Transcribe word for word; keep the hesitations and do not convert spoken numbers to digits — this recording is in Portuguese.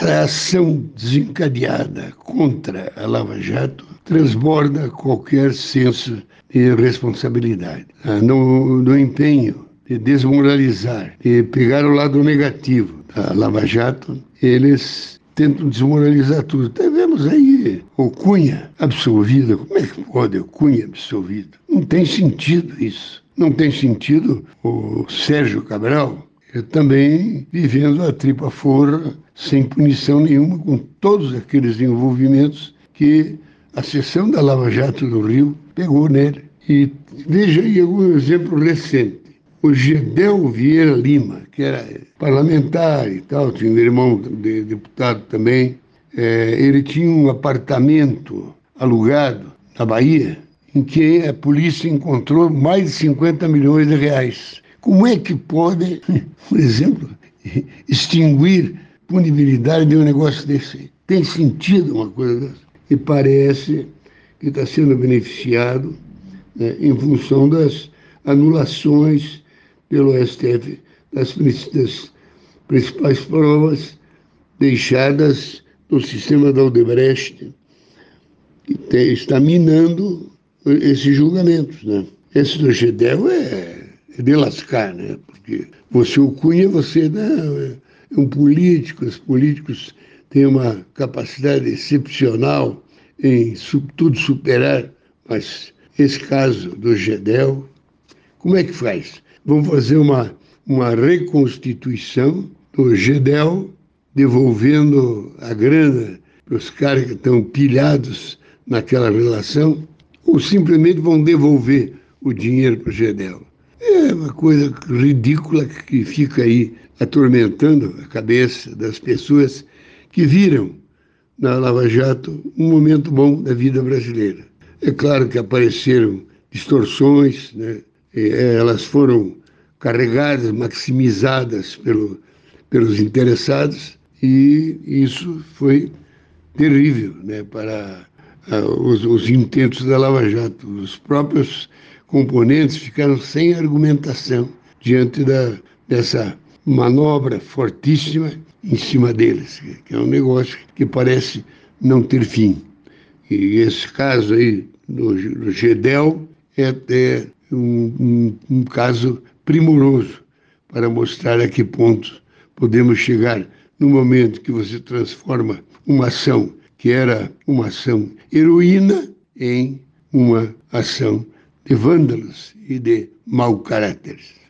essa ação desencadeada contra a Lava Jato transborda qualquer senso de responsabilidade. No, no empenho de desmoralizar, de pegar o lado negativo da Lava Jato, eles tentam desmoralizar tudo. Até vemos aí o Cunha absolvido. Como é que pode o Cunha absolvido? Não tem sentido isso. Não tem sentido o Sérgio Cabral também vivendo a tripa forra, sem punição nenhuma, com todos aqueles envolvimentos que a sessão da Lava Jato do Rio pegou nele. E veja aí algum exemplo recente. O Gedel Vieira Lima, que era parlamentar e tal, tinha um irmão de deputado também, é, ele tinha um apartamento alugado na Bahia, em que a polícia encontrou mais de cinquenta milhões de reais. Como é que pode, por exemplo, extinguir punibilidade de um negócio desse? Tem sentido uma coisa dessa? E parece que está sendo beneficiado, né, em função das anulações pelo S T F das, das principais provas deixadas no sistema da Odebrecht, que tem, está minando esses julgamentos, né? Esse do Gedel é, é de lascar, né? Porque você, o Cunha, você não, é um político, os políticos têm uma capacidade excepcional em tudo superar, mas esse caso do Gedel, como é que faz? Vamos fazer uma, uma reconstituição do Gedel, devolvendo a grana para os caras que estão pilhados naquela relação, ou simplesmente vão devolver o dinheiro para o Gedel? É uma coisa ridícula que fica aí atormentando a cabeça das pessoas que viram na Lava Jato um momento bom da vida brasileira. É claro que apareceram distorções, né? Elas foram carregadas, maximizadas pelo, pelos interessados, e isso foi terrível, né, para uh, os, os intentos da Lava Jato. Os próprios componentes ficaram sem argumentação diante da, dessa manobra fortíssima em cima deles, que é um negócio que parece não ter fim. E esse caso aí do, do Gedel é até um, um, um caso primoroso para mostrar a que ponto podemos chegar no momento que você transforma uma ação que era uma ação heroína em uma ação de vândalos e de mau caráter.